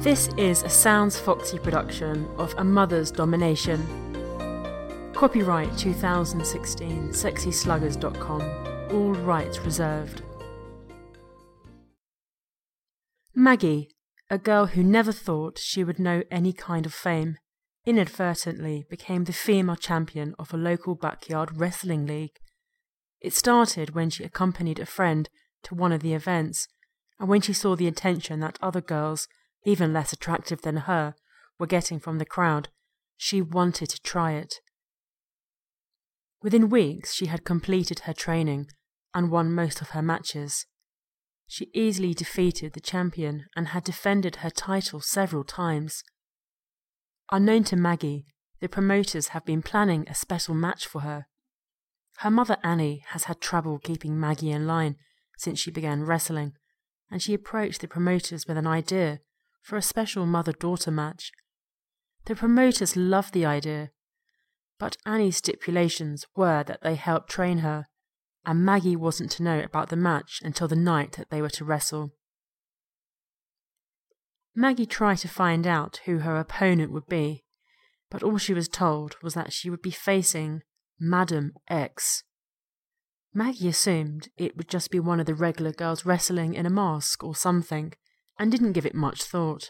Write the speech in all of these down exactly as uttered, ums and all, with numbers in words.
This is a Sounds Foxy production of A Mother's Domination. Copyright two thousand sixteen, sexy sluggers dot com. All rights reserved. Maggie, a girl who never thought she would know any kind of fame, inadvertently became the female champion of a local backyard wrestling league. It started when she accompanied a friend to one of the events, and when she saw the attention that other girls, even less attractive than her, were getting from the crowd, she wanted to try it. Within weeks she had completed her training and won most of her matches. She easily defeated the champion and had defended her title several times. Unknown to Maggie, the promoters have been planning a special match for her. Her mother Annie has had trouble keeping Maggie in line since she began wrestling, and she approached the promoters with an idea for a special mother-daughter match. The promoters loved the idea, but Annie's stipulations were that they helped train her, and Maggie wasn't to know about the match until the night that they were to wrestle. Maggie tried to find out who her opponent would be, but all she was told was that she would be facing Madam X. Maggie assumed it would just be one of the regular girls wrestling in a mask or something, and didn't give it much thought.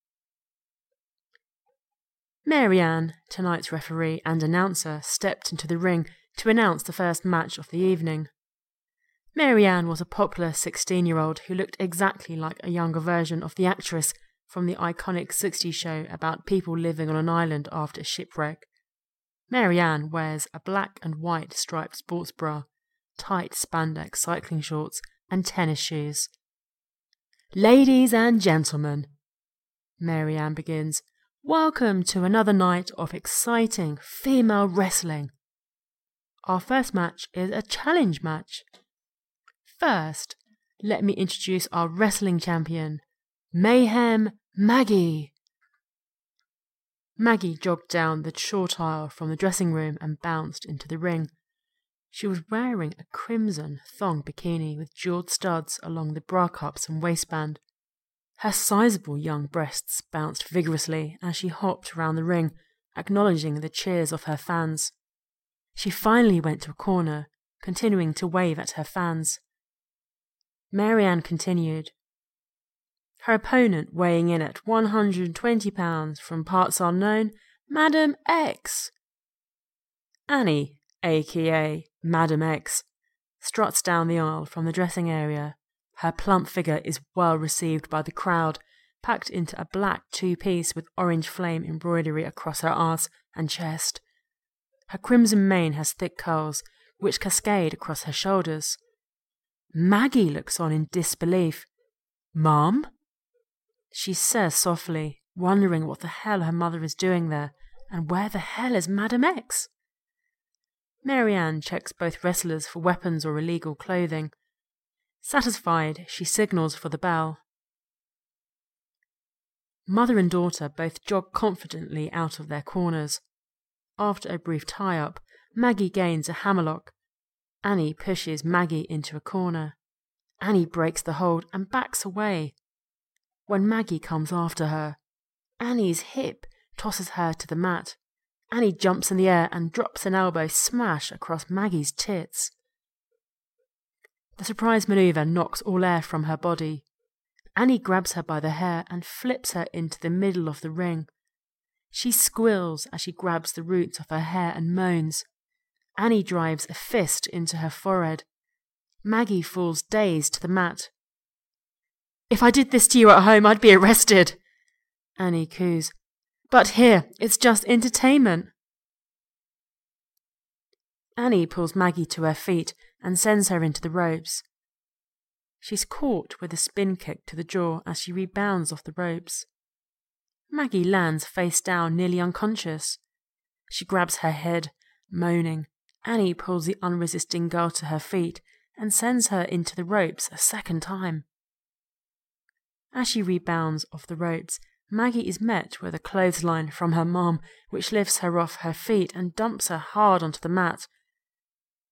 Mary Ann, tonight's referee and announcer, stepped into the ring to announce the first match of the evening. Mary Ann was a popular sixteen-year-old who looked exactly like a younger version of the actress from the iconic sixties show about people living on an island after a shipwreck. Mary Ann wears a black and white striped sports bra, tight spandex cycling shorts, and tennis shoes. "Ladies and gentlemen," Mary Ann begins, "welcome to another night of exciting female wrestling. Our first match is a challenge match. First, let me introduce our wrestling champion, Mayhem Maggie." Maggie jogged down the short aisle from the dressing room and bounced into the ring. She was wearing a crimson thong bikini with jeweled studs along the bra cups and waistband. Her sizable young breasts bounced vigorously as she hopped around the ring, acknowledging the cheers of her fans. She finally went to a corner, continuing to wave at her fans. Mary Ann continued. Her opponent, weighing in at one hundred twenty pounds from parts unknown, Madam X. Annie, aka Madam X, struts down the aisle from the dressing area. Her plump figure is well received by the crowd, packed into a black two-piece with orange flame embroidery across her arse and chest. Her crimson mane has thick curls, which cascade across her shoulders. Maggie looks on in disbelief. "Mum?" she says softly, wondering what the hell her mother is doing there, and where the hell is Madam X? Mary Ann checks both wrestlers for weapons or illegal clothing. Satisfied, she signals for the bell. Mother and daughter both jog confidently out of their corners. After a brief tie-up, Maggie gains a hammerlock. Annie pushes Maggie into a corner. Annie breaks the hold and backs away. When Maggie comes after her, Annie's hip tosses her to the mat. Annie jumps in the air and drops an elbow smash across Maggie's tits. The surprise maneuver knocks all air from her body. Annie grabs her by the hair and flips her into the middle of the ring. She squeals as she grabs the roots of her hair and moans. Annie drives a fist into her forehead. Maggie falls dazed to the mat. "If I did this to you at home, I'd be arrested," Annie coos. "But here, it's just entertainment." Annie pulls Maggie to her feet and sends her into the ropes. She's caught with a spin kick to the jaw as she rebounds off the ropes. Maggie lands face down, nearly unconscious. She grabs her head, moaning. Annie pulls the unresisting girl to her feet and sends her into the ropes a second time. As she rebounds off the ropes, Maggie is met with a clothesline from her mom, which lifts her off her feet and dumps her hard onto the mat.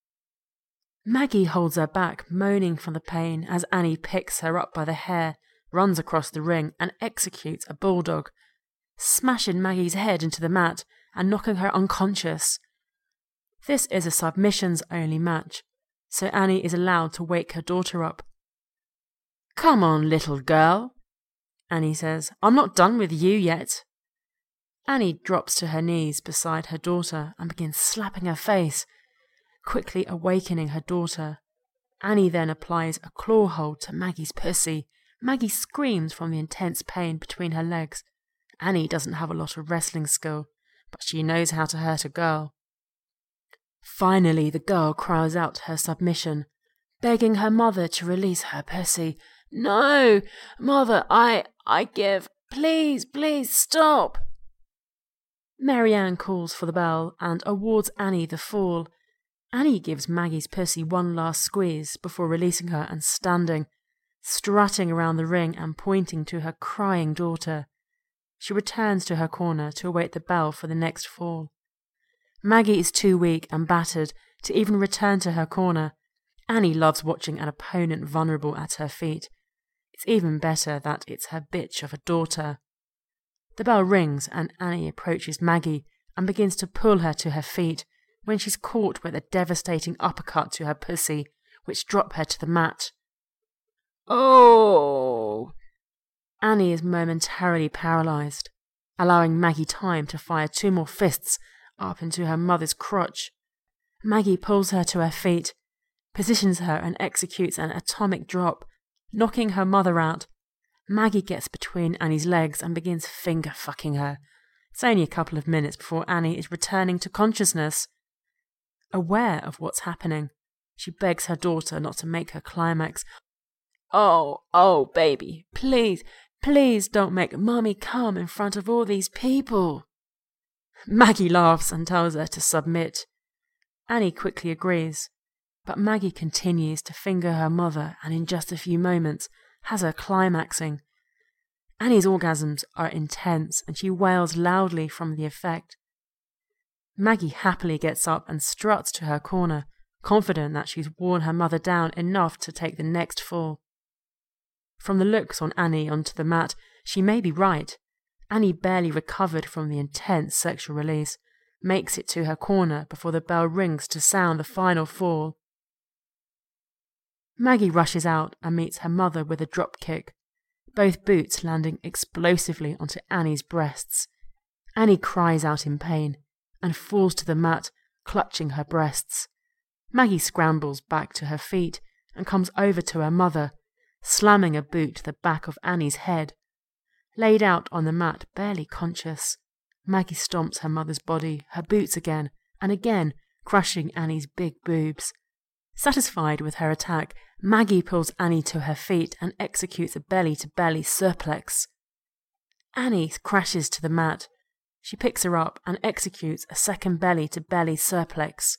Maggie holds her back, moaning from the pain as Annie picks her up by the hair, runs across the ring and executes a bulldog, smashing Maggie's head into the mat and knocking her unconscious. This is a submissions-only match, so Annie is allowed to wake her daughter up. "Come on, little girl," Annie says. "I'm not done with you yet." Annie drops to her knees beside her daughter and begins slapping her face, quickly awakening her daughter. Annie then applies a claw hold to Maggie's pussy. Maggie screams from the intense pain between her legs. Annie doesn't have a lot of wrestling skill, but she knows how to hurt a girl. Finally, the girl cries out her submission, begging her mother to release her pussy. "No, mother, I, I give. Please, please, stop." Marianne calls for the bell and awards Annie the fall. Annie gives Maggie's pussy one last squeeze before releasing her and standing, strutting around the ring and pointing to her crying daughter. She returns to her corner to await the bell for the next fall. Maggie is too weak and battered to even return to her corner. Annie loves watching an opponent vulnerable at her feet. It's even better that it's her bitch of a daughter. The bell rings and Annie approaches Maggie and begins to pull her to her feet when she's caught with a devastating uppercut to her pussy, which drop her to the mat. "Oh!" Annie is momentarily paralysed, allowing Maggie time to fire two more fists up into her mother's crotch. Maggie pulls her to her feet, positions her and executes an atomic drop, knocking her mother out. Maggie gets between Annie's legs and begins finger-fucking her. It's only a couple of minutes before Annie is returning to consciousness. Aware of what's happening, she begs her daughter not to make her climax. "Oh, oh, baby, please, please don't make Mummy come in front of all these people." Maggie laughs and tells her to submit. Annie quickly agrees, but Maggie continues to finger her mother and in just a few moments has her climaxing. Annie's orgasms are intense and she wails loudly from the effect. Maggie happily gets up and struts to her corner, confident that she's worn her mother down enough to take the next fall. From the looks on Annie onto the mat, she may be right. Annie barely recovered from the intense sexual release, makes it to her corner before the bell rings to sound the final fall. Maggie rushes out and meets her mother with a drop kick, both boots landing explosively onto Annie's breasts. Annie cries out in pain and falls to the mat, clutching her breasts. Maggie scrambles back to her feet and comes over to her mother, slamming a boot to the back of Annie's head. Laid out on the mat, barely conscious, Maggie stomps her mother's body, her boots again, and again, crushing Annie's big boobs. Satisfied with her attack, Maggie pulls Annie to her feet and executes a belly-to-belly suplex. Annie crashes to the mat. She picks her up and executes a second belly-to-belly suplex.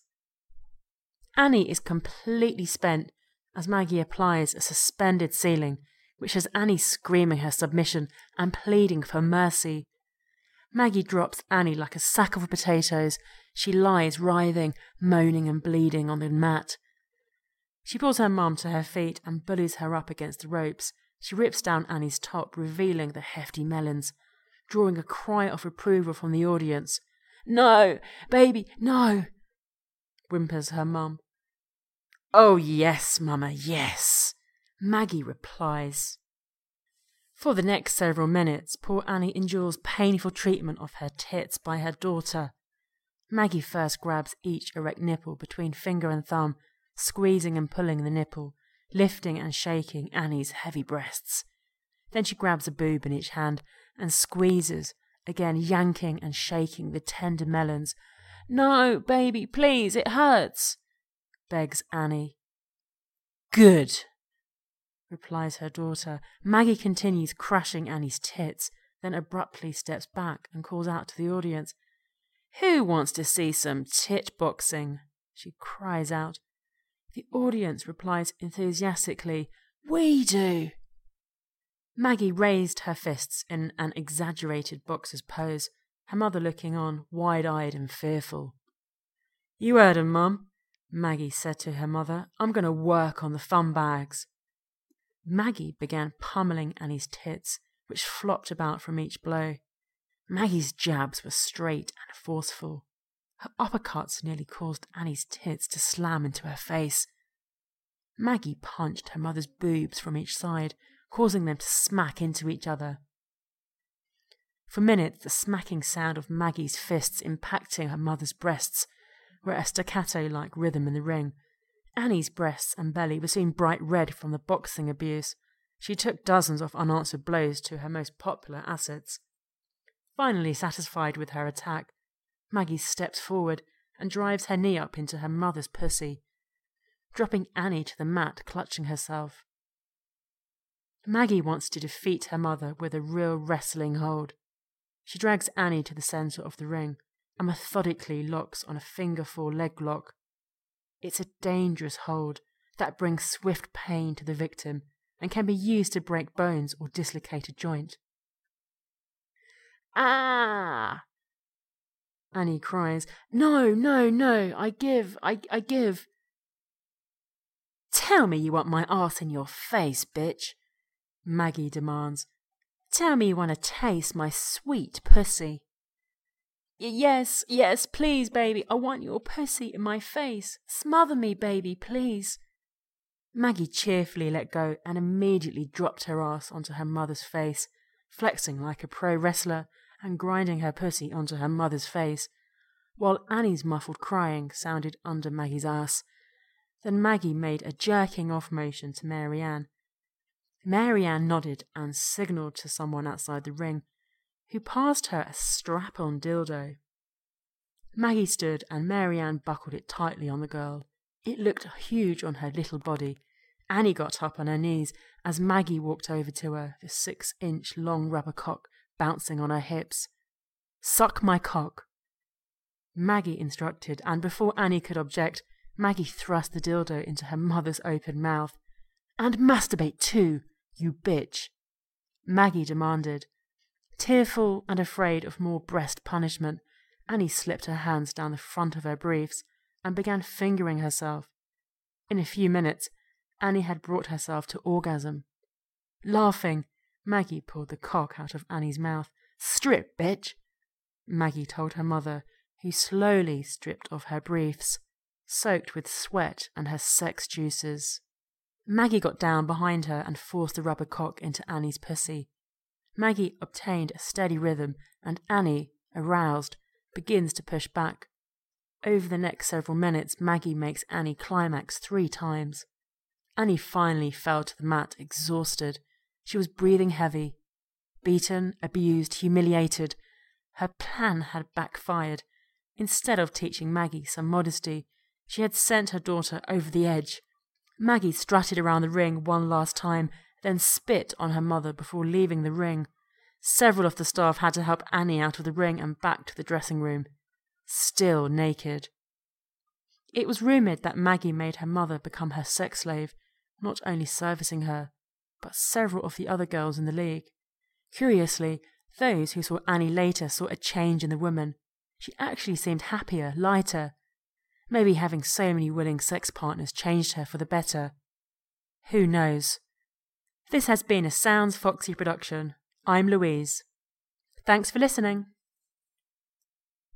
Annie is completely spent as Maggie applies a suspended ceiling, which has Annie screaming her submission and pleading for mercy. Maggie drops Annie like a sack of potatoes. She lies writhing, moaning and bleeding on the mat. She pulls her mum to her feet and bullies her up against the ropes. She rips down Annie's top, revealing the hefty melons, drawing a cry of approval from the audience. "No, baby, no," whimpers her mum. "Oh yes, Mama, yes," Maggie replies. For the next several minutes, poor Annie endures painful treatment of her tits by her daughter. Maggie first grabs each erect nipple between finger and thumb, squeezing and pulling the nipple, lifting and shaking Annie's heavy breasts. Then she grabs a boob in each hand and squeezes, again yanking and shaking the tender melons. "No, baby, please, it hurts," begs Annie. "Good," replies her daughter. Maggie continues crushing Annie's tits, then abruptly steps back and calls out to the audience. "Who wants to see some tit boxing?" she cries out. The audience replies enthusiastically, "We do." Maggie raised her fists in an exaggerated boxer's pose, her mother looking on, wide-eyed and fearful. "You heard him, Mum," Maggie said to her mother. "I'm going to work on the fun bags." Maggie began pummeling Annie's tits, which flopped about from each blow. Maggie's jabs were straight and forceful. Her uppercuts nearly caused Annie's tits to slam into her face. Maggie punched her mother's boobs from each side, causing them to smack into each other. For minutes, the smacking sound of Maggie's fists impacting her mother's breasts were a staccato-like rhythm in the ring. Annie's breasts and belly were soon bright red from the boxing abuse. She took dozens of unanswered blows to her most popular assets. Finally satisfied with her attack, Maggie steps forward and drives her knee up into her mother's pussy, dropping Annie to the mat, clutching herself. Maggie wants to defeat her mother with a real wrestling hold. She drags Annie to the centre of the ring and methodically locks on a finger-four leg lock. It's a dangerous hold that brings swift pain to the victim and can be used to break bones or dislocate a joint. Ah! Annie cries. No, no, no, I give, I, I give. Tell me you want my arse in your face, bitch, Maggie demands. Tell me you want to taste my sweet pussy. Y- yes, yes, please, baby, I want your pussy in my face. Smother me, baby, please. Maggie cheerfully let go and immediately dropped her ass onto her mother's face, flexing like a pro wrestler and grinding her pussy onto her mother's face, while Annie's muffled crying sounded under Maggie's ass. Then Maggie made a jerking off motion to Mary Ann. Mary Ann nodded and signalled to someone outside the ring, who passed her a strap-on dildo. Maggie stood and Mary Ann buckled it tightly on the girl. It looked huge on her little body. Annie got up on her knees as Maggie walked over to her, the six-inch long rubber cock bouncing on her hips. Suck my cock, Maggie instructed, and before Annie could object, Maggie thrust the dildo into her mother's open mouth. And masturbate too, you bitch, Maggie demanded. Tearful and afraid of more breast punishment, Annie slipped her hands down the front of her briefs and began fingering herself. In a few minutes, Annie had brought herself to orgasm. Laughing, Maggie pulled the cock out of Annie's mouth. Strip, bitch, Maggie told her mother, who slowly stripped off her briefs, soaked with sweat and her sex juices. Maggie got down behind her and forced the rubber cock into Annie's pussy. Maggie obtained a steady rhythm, and Annie, aroused, begins to push back. Over the next several minutes, Maggie makes Annie climax three times. Annie finally fell to the mat, exhausted. She was breathing heavy. Beaten, abused, humiliated, her plan had backfired. Instead of teaching Maggie some modesty, she had sent her daughter over the edge. Maggie strutted around the ring one last time, then spit on her mother before leaving the ring. Several of the staff had to help Annie out of the ring and back to the dressing room, still naked. It was rumoured that Maggie made her mother become her sex slave, not only servicing her, but several of the other girls in the league. Curiously, those who saw Annie later saw a change in the woman. She actually seemed happier, lighter. Maybe having so many willing sex partners changed her for the better. Who knows? This has been a Sounds Foxy production. I'm Louise. Thanks for listening.